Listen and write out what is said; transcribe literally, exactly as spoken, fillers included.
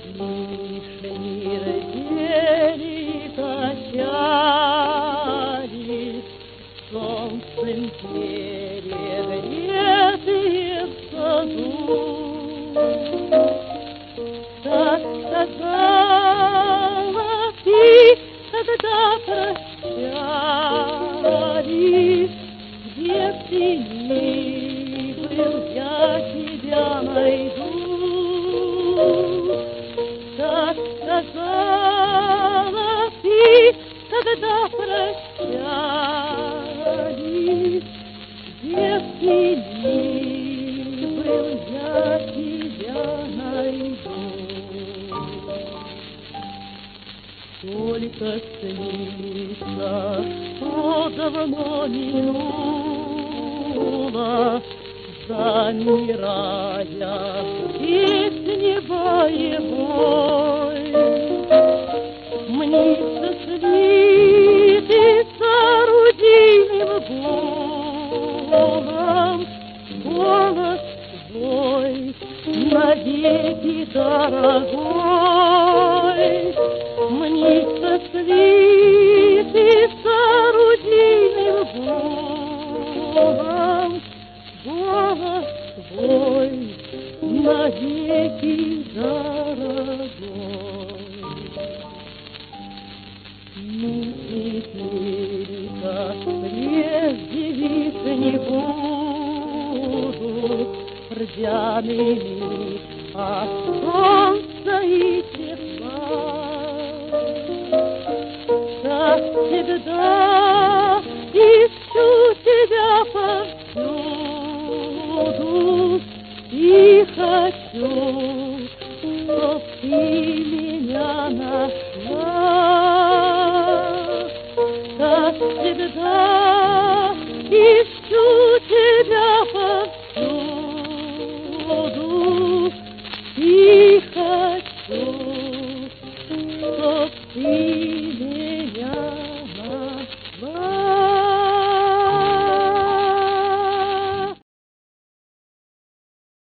Вишни родили качали, солнцем перегретые в саду. Так сказала ты, когда прощались, где б ты ни был, я тебя найду. Так сказала ты, когда прощались, где б ты ни был, я тебя найду. Только снится, что давно минуло, замирая песни боевой. Мнится слиты с орудийным гулом, голос твой навеки дорогой. Мнится слиты с орудийным гулом, голос твой навеки дорогой. Ну, теперь, как прежде, вишни будут рдяными от солнца и тепла. Как всегда ищу тебя повсюду и хочу, чтоб ты меня нашла. Как всегда ищу тебя повсюду и хочу,